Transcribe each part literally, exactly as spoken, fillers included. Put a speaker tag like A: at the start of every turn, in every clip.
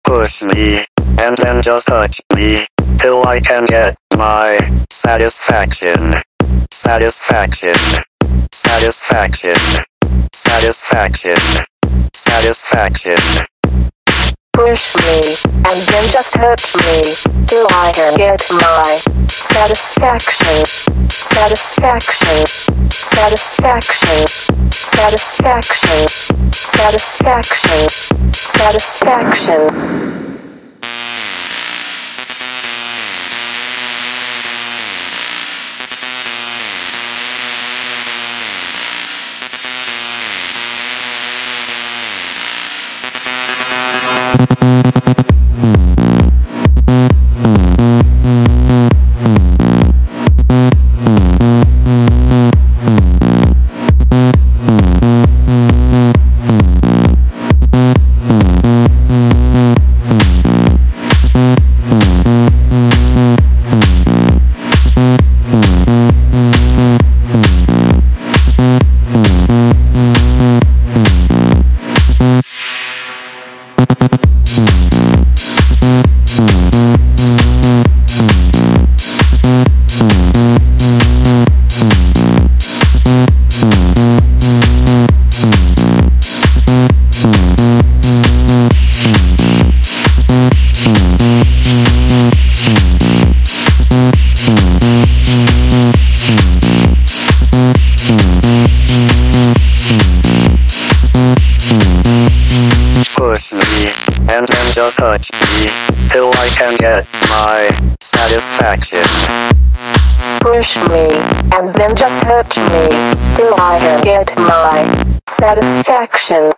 A: Push me, and then just touch me, till I can get my satisfaction. Satisfaction. Satisfaction. Satisfaction. Satisfaction.
B: Push me, and then just hurt me, till I can get my satisfaction. Satisfaction. Satisfaction. Satisfaction. Satisfaction. Satisfaction.
A: Push me, and then just touch me, till I can get my satisfaction.
B: Push me, and then just hurt me, till I can get my satisfaction.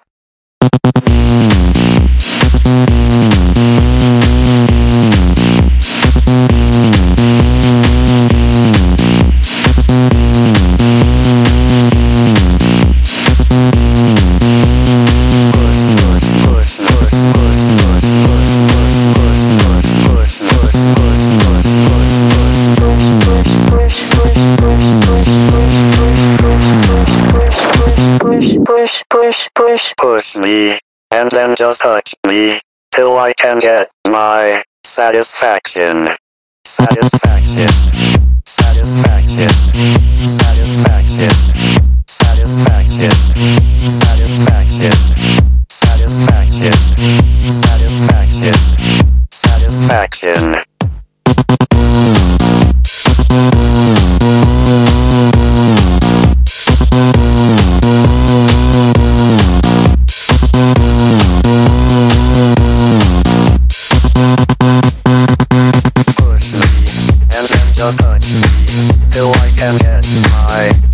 B: Push, push, push.
A: Push me, and then just touch me, till I can get my satisfaction. Satisfaction. Satisfaction. Satisfaction. Satisfaction. Satisfaction. Satisfaction. Satisfaction. Satisfaction. Push me, and then just touch me, till I can get my